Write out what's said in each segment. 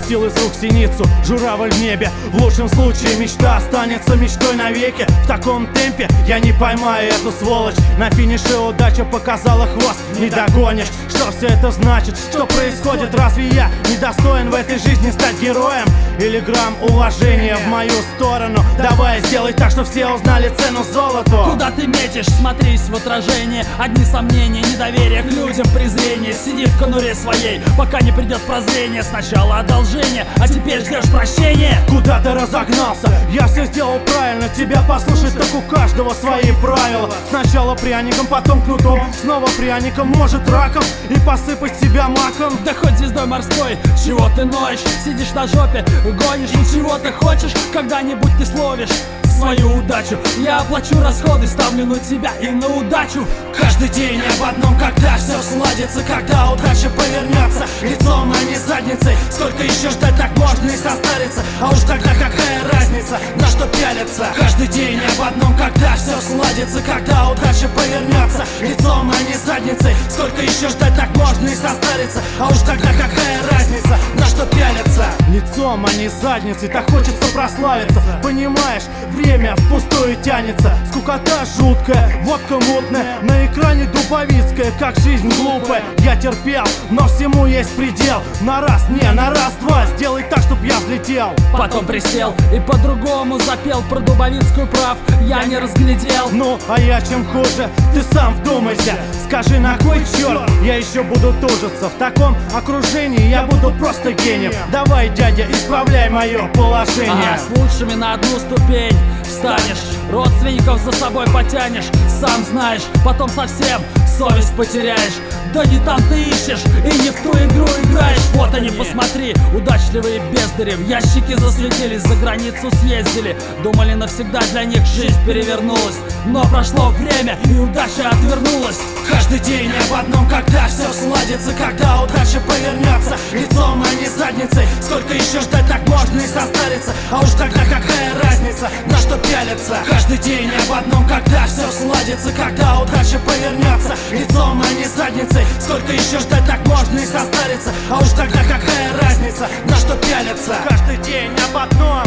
выпустил из рук синицу, журавль в небе. В лучшем случае мечта останется мечтой навеки. В таком темпе я не поймаю эту сволочь. На финише удача показала хвост, не догонишь. Что все это значит? Что происходит? Разве я недостоин в этой жизни стать героем? Или грамм уважения в мою сторону? Давай сделай так, что все узнали цену золоту. Куда ты метишь? Смотрись в отражение. Одни сомнения, недоверие к людям, презрение. Сиди в конуре своей, пока не придет прозрение. Сначала одолжение, а теперь ждешь прощения. Куда ты разогнался? Я все сделал правильно. Тебя послушать, так у каждого свои правила. Сначала пряником, потом кнутом, снова пряником, может раком, и посыпать себя маком. Да хоть звездой морской, чего ты ноешь? Сидишь на жопе, гонишь, ничего ты хочешь? Когда-нибудь ты словишь свою удачу. Я оплачу расходы, ставлю на тебя и на удачу. Каждый день об одном, когда все сладится, когда удача повернется лицом, а не задницей. Сколько еще ждать, так можно и состариться. А уж тогда какая разница, на что пялиться? Каждый день об одном, когда все сладится, когда удача повернется лицом, а не задницей. Сколько еще ждать, так можно и состариться. А уж тогда какая разница, на что пялиться? Лицом, а не задницей, так хочется прославиться. Понимаешь, время впустую тянется. Скукота жуткая, водка мутная, на экране Дубовицкая, как жизнь глупая. Я терпел, но всему есть предел. На раз, не, на раз-два, сделай так, чтоб я взлетел. Потом присел и по-другому запел про Дубовицкую, прав, я не разглядел. Ну, а я чем хуже, ты сам вдумайся. Скажи, на кой черт я еще буду тужиться? В таком окружении я буду просто гением. Давай, дядя, исправляй мое положение. Ага, с лучшими на одну ступень встанешь, родственников за собой потянешь. Сам знаешь, потом совсем совесть потеряешь. Да не там ты ищешь и не в ту игру играешь. Вот они, посмотри, удачливые бездари. В ящики засветились, за границу съездили. Думали, навсегда для них жизнь перевернулась. Но прошло время и удача отвернулась. Каждый день об одном, когда все сладится, когда удача повернется лицом, а не задницей. Сколько еще ждать, так можно и состариться. А уж тогда какая разница, на что пялиться? Каждый день об одном, когда все сладится, когда удача повернется лицом, а не задницей. Сколько еще ждать, так можно и состариться. А уж тогда какая разница, на что пялиться? Каждый день об одном,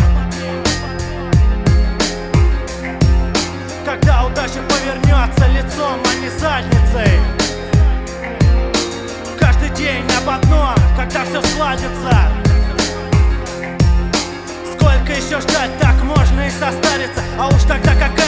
когда удача повернется лицом, а не задницей. Каждый день об одном, когда все сладится. Сколько еще ждать, так можно и состариться. А уж тогда как